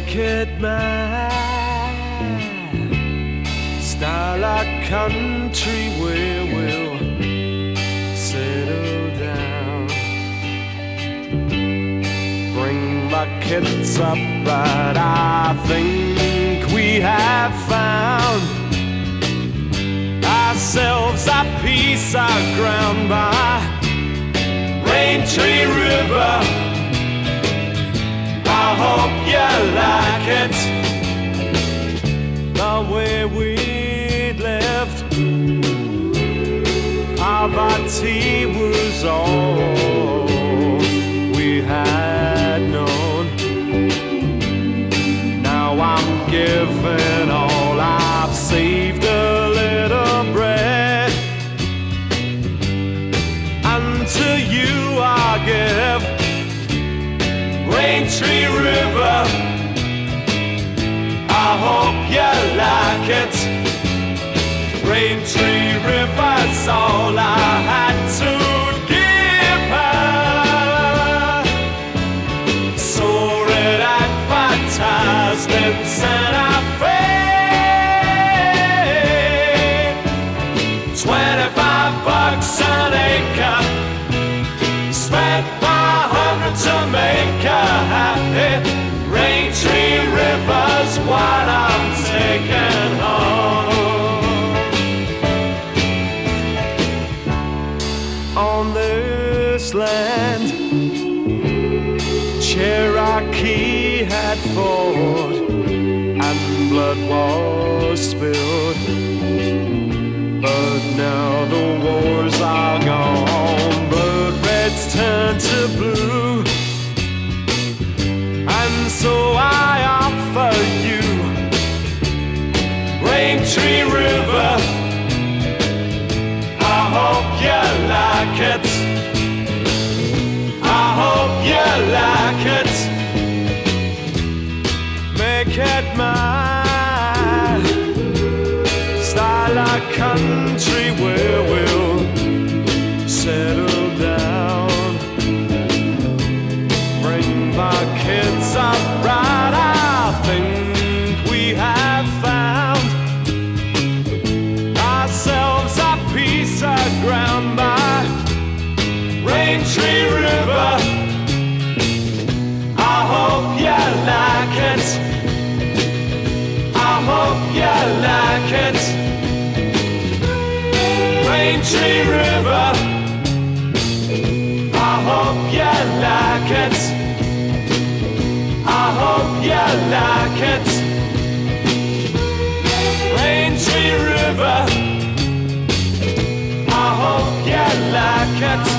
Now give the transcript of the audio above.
make it mine. Style our country where we'll settle down. Bring my kids up right, I think we have found ourselves a piece of ground by Raintree River. I hope you like it the way we left. Poverty was all we had known. Now I'm giving all I've saved, a little bread, and to you I give Raintree River. I hope you like it. Raintree River's all I had to give her. Saw it advertised in Santa Fe. 25 bucks an acre, spent by hundreds to make her happy. Raintree River's what I'm taking home. On this land, Cherokee had fought and blood was spilled. But now the wars are gone, blood reds turn to blue. And so I offer you Raintree River. I hope you like it. I hope you like it. Make it mine. Style a country where we'll settle down. Bring my kids up right, I think we have found ourselves a piece of ground by Raintree River. I hope you like it. I hope you like it. Raintree River. I hope you like it. I hope you like it. Raintree River. I hope you like it.